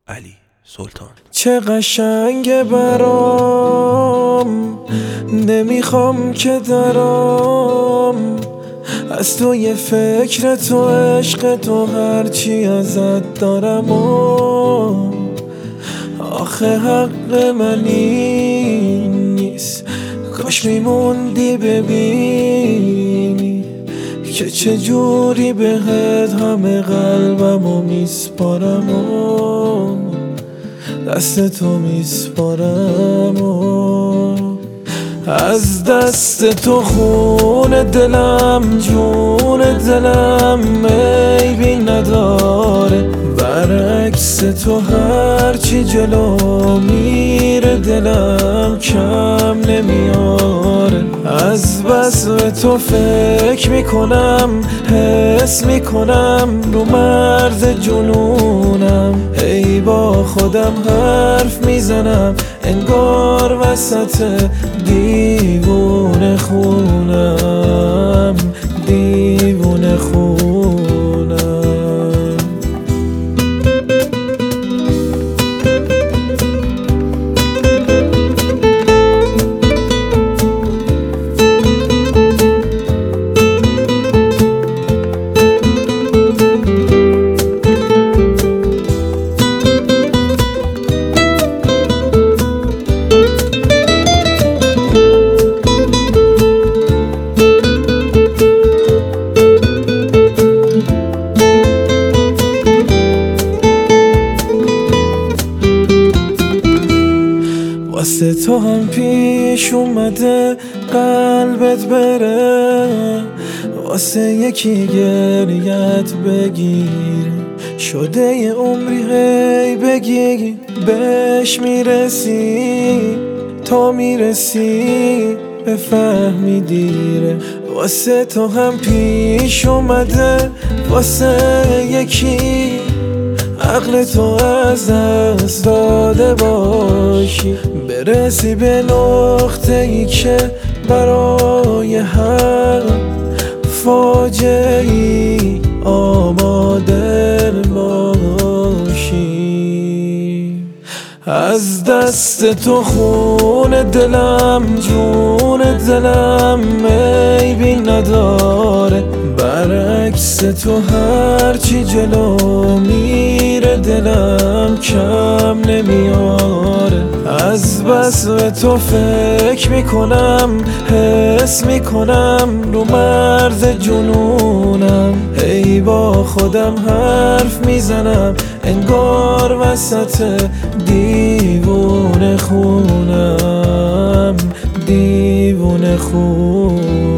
علی سلطان. چه قشنگه برام، نمیخوام که درام از تو، یه فکر تو، عشق تو، هرچی ازت دارم آخه حق من این نیست. کاش میموندی ببینی که چجوری بهت همه قلبمو میسپارم دست تو میسپارم از دست تو خون دلم، جون دلم عیبی نداره. برعکس تو هرچی جلو میره دلم کم نمیاره. از بس به تو فکر میکنم، حس میکنم رو مرز جنونم. ای با خودم حرف میزنم انگار وسط دیوونه خونم، دیوونه خونم. واسه تو هم پیش اومده قلبت بره، واسه یکی گریت بگیر. شده یه عمری هی بگی بهش میرسی، تا میرسی بفهمی دیره. واسه تو هم پیش اومده واسه یکی عقل تو از دست داده باشی، برسی به نقطه ای که برای هر فاجعه ای آماده باشی. از دست تو خون دلم، جون دلم عیبی نداره. برعکس تو هرچی جلو میره دلم کم نمیاره. از بس به تو فکر میکنم، حس میکنم رو مرز جنونم. ای با خودم حرف میزنم انگار وسط دیوونه خونم، دیوونه خونم.